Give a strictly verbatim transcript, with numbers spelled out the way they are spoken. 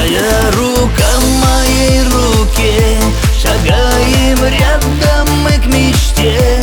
Твоя рука в моей руке, шагаем рядом мы к мечте.